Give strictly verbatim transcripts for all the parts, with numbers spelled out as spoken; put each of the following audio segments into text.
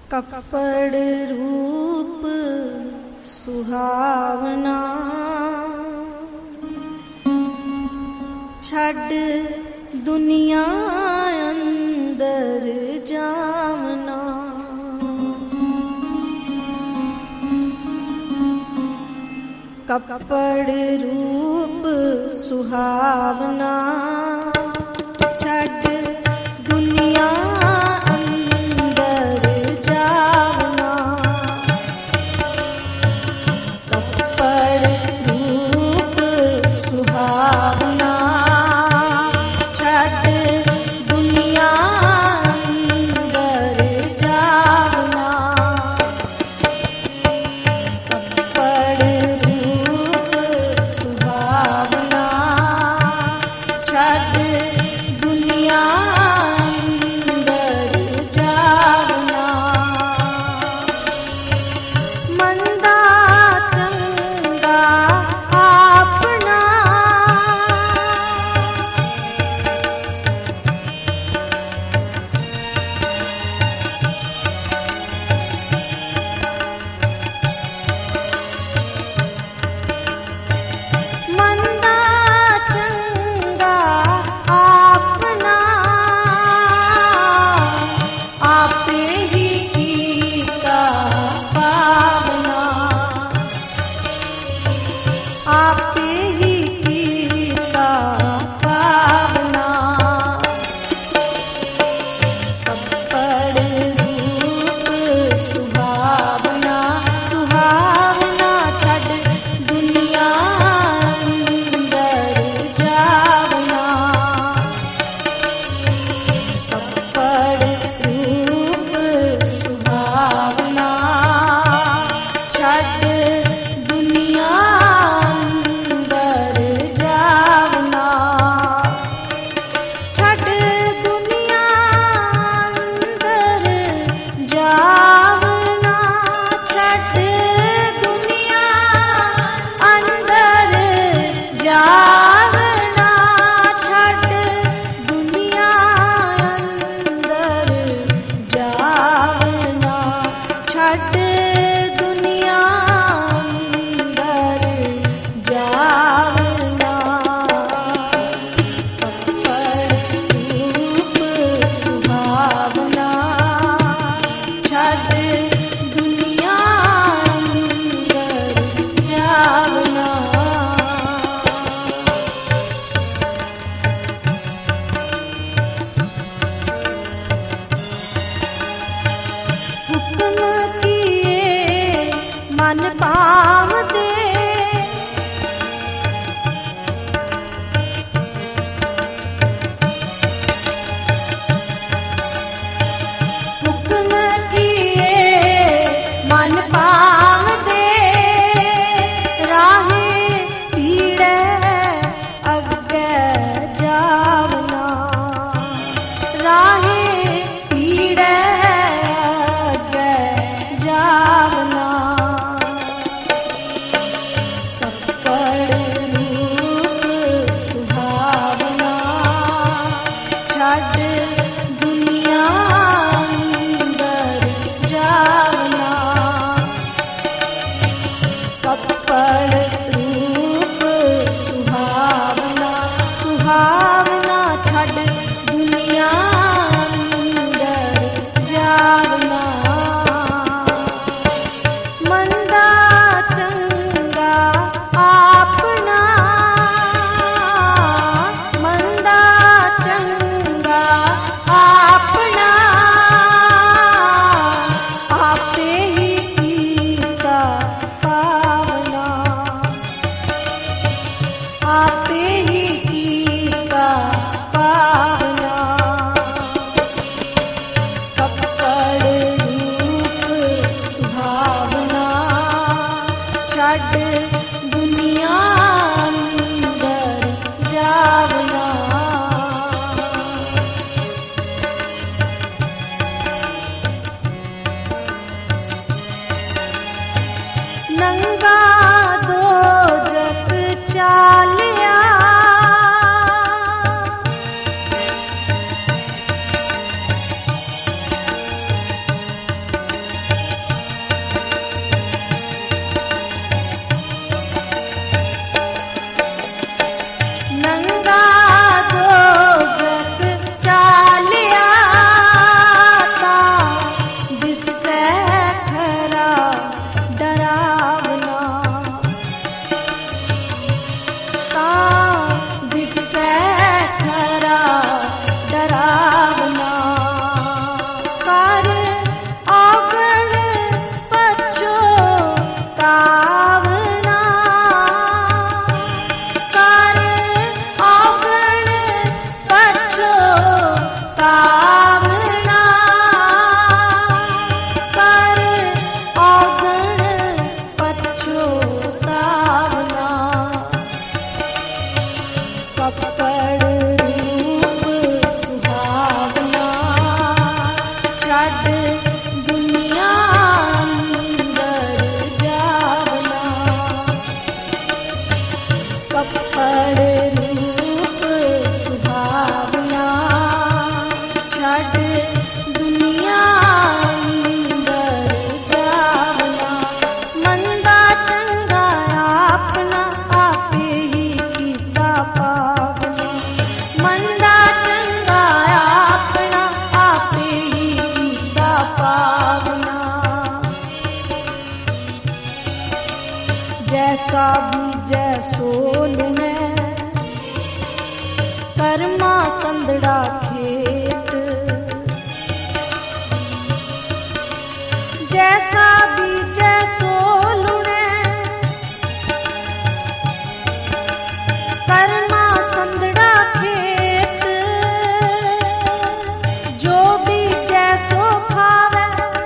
कपड़ रूप सुहावना, छड़ दुनिया अंदर जावना। कपड़ रूप सुहावना, छड़ दुनिया अंदर जावना। कपड़ रूप सुहावना, छड़ दुनिया अंदर जावना। कपड़ रूप सुहावना, छड़ दुनिया अंदर जावना। मंदा चंगा आपना, मंदा चंगा आपना। आपे ही कीता पावना, आपे ही कीता पावना। कपड़ रूप सुहावना, सुहावना, छड़ दुनिया अंदर जावना। कपड़ रूप सुहावना, छड़ दुनिया अंदर जावना। छड़ दुनिया अंदर जावना, छड़ दुनिया अंदर जावना। छड़ दुनिया अंदर जावना, छड़ दुनिया अंदर जावना। कपड़ रूप सुहावना, छड़ दुनिया अंदर जावना। हुक्म किए मन पावदे, हुक्म किए मन पावदे। राहे पीड़े अग्गे जावना, राहे पीड़े अग्गे जावना। कपड़ रूप सुहावना, छड़ दुनिया अंदर छड़ दुनिया अंदर जावना कपड़ रूप सुहावना छड़ दुनिया अंदर जावना मंदा चंगा अपना आपे ही कीता पावना मंदा चंगा अपना आपे ही कीता पावना जैसा बीजै सोल में कर्मा संदड़ा खेत जैसा बीजै सोल में कर्मा संदड़ा खेत जो बीजै सो खावे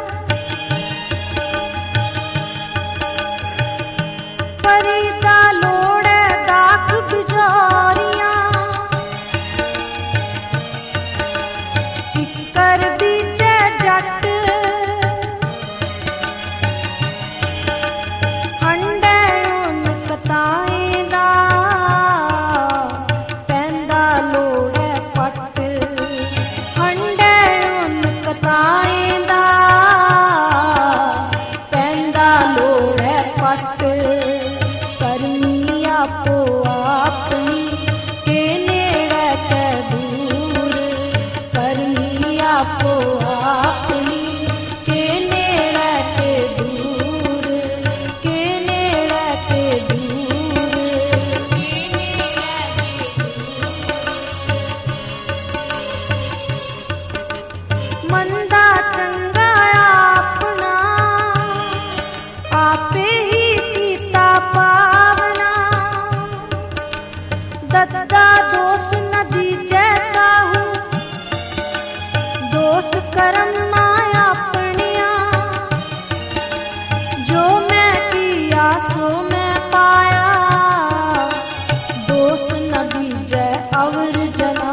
फरीदा लोड़े दाख बिजारियां किकर बीजे जट हंडे उन कताएं दा पैंदा लोड़े पट हंडे उन कताएं दा पैंदा लोड़े पट करनी आपो अपनी के नेड़े के दूर करनी आपो अपनी के नेड़े के दूर के नेड़े के दूर के नेड़े के मंदा चंगा अपना आपे ही कीता पावना दद्दा दोष न दीजै काहू दोष कर्म माया अपनिया जो मैं किया सो मैं पाया दोष न दीजै अवर जना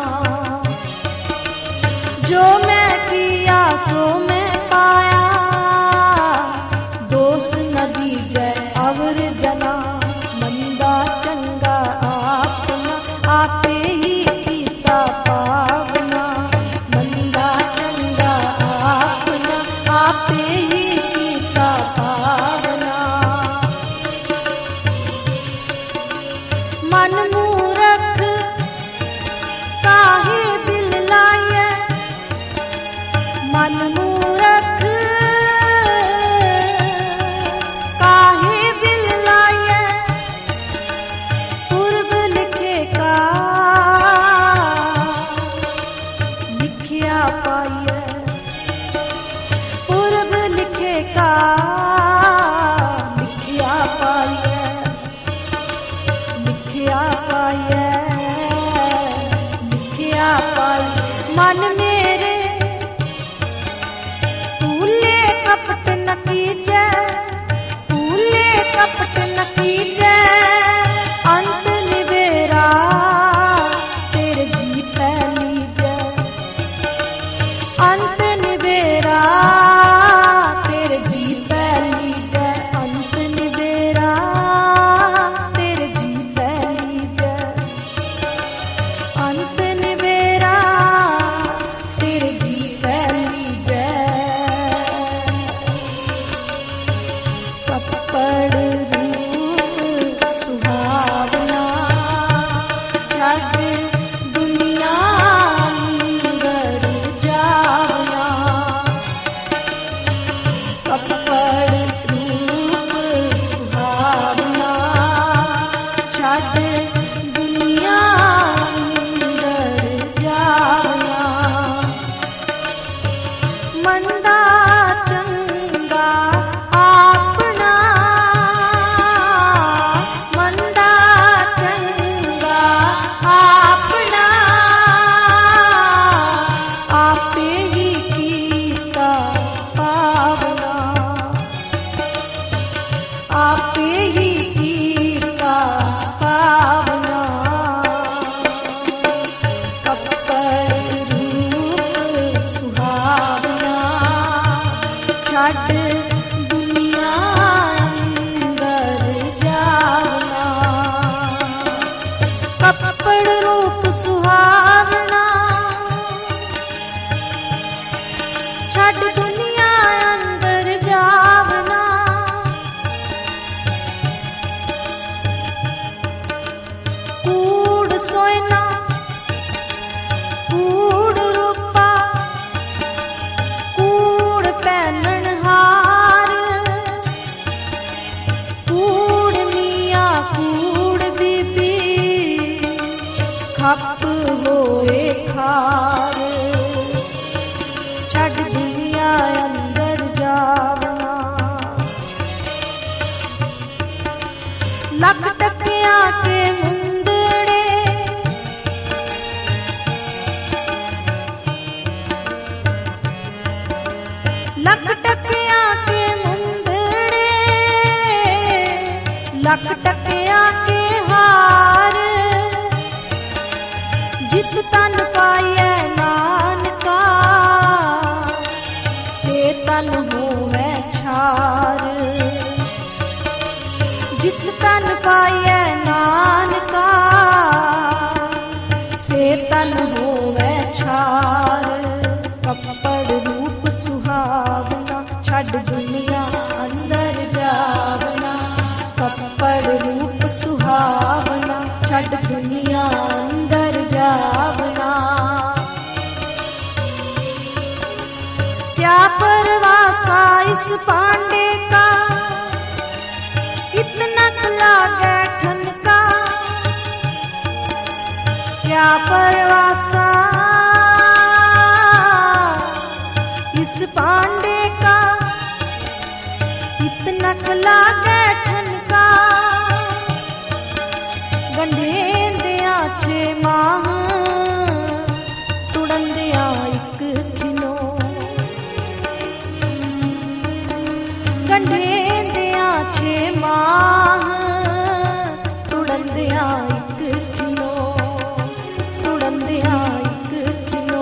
जो मैं किया सो मैं पाया दोष न दीजै अवर जना मंदा चंगा अपना आपे ही कीता पावना मंदा चंगा अपना आपे ही कीता पावना मन मूरख काहे दिल लाए मन मूरख काहे दिल लाए पूर्व लिखे का लिखिया पाइए पूर्व लिखे का लिखिया पाइए लिखिया पाइए लिखिया पाइए मन मेरे तूले कपट न कीजै तूले कपट न कीजै अंत निबेरा तेरे जी पहली जै अंत निबेरा तेरे जी पहली जै अंत निबेरा तेरे जी पहली जै अंत निबेरा तेरे जी पहली जै कपड़ रूप सुहावना छड़ दुनिया अंदर जावना कपड़ रूप सुहावना छड़ दुनिया अंदर जावना मंदा चंगा अपना मंदा चंगा अपना आपे ही कीता पावना आपे ही कीता पावना कपड़ रूप सुहावना छड़ दुनिया अंदर जावना कपड़ रूप सुहावना छड़ दुनिया अंदर जावना कूड़ सोयना कूड़ रूपा कूड़ पहनन हार कूड़ मियां कूड़ बीबी खप होए खार छड़ दुनिया अंदर जावना लख टकिया के मुंदड़े लख टकिया के मुंदड़े लख टकिया के हार जित तन पाइए नानका से तन होवे छार जित तन पाइए नानका से तन होवे छार कपड़ रूप सुहावना छड़ दुनिया अंदर जावना कपड़ रूप सुहावना छड़ दुनिया अंदर जावना क्या परवासा इस पांडे का इतना लागे ठनका क्या परवासा इस पांडे का इतना लागे ठनका गंढेंदिया छे माह तुड़ंदिया एक दिनो गंढेंदिया छे माह तुड़ंदिया एक दिनो तुड़ंदिया एक दिनो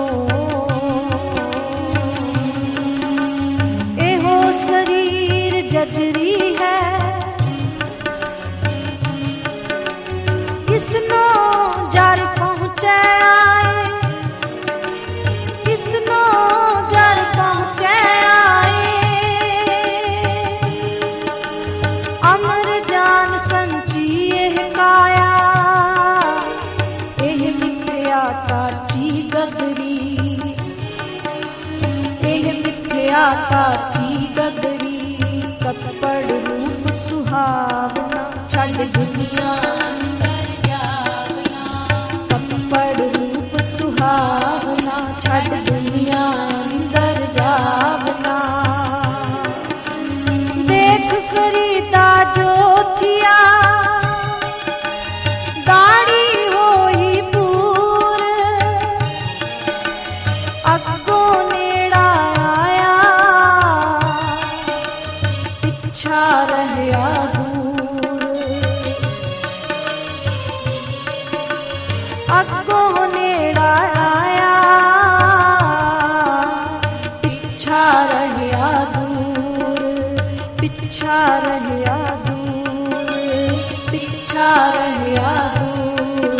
एहो शरीर जजरी है इसनो जार पहुँचे आए इसनो जार पहुँचे आए अमर जान संचिए काया एह मिथ्या काची गगरी एह मिथ्या काची गगरी कपड़ रूप सुहावना छड़ दुनिया सुहावना छड़ दुनिया अंदर जावना देख फरीदा जो थिया दाढ़ी होई पूर अगों नेड़ा आया पिछा रहया दूर अगों नेड़ा आया पिछा रहया दूर पिछा रहया दूर पिछा रहया दूर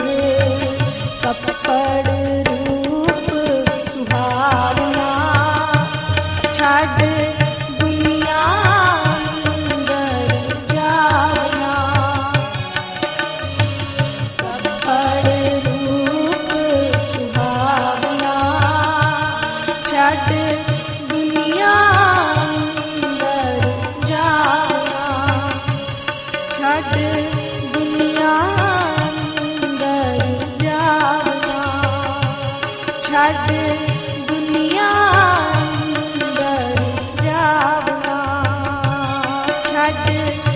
कपड़ रूप सुहावना छड़ दुनिया अंदर जावना कपड़ छड़ दुनिया अंदर जावना छड़ दुनिया अंदर जावना छड़ दुनिया अंदर जावना छड़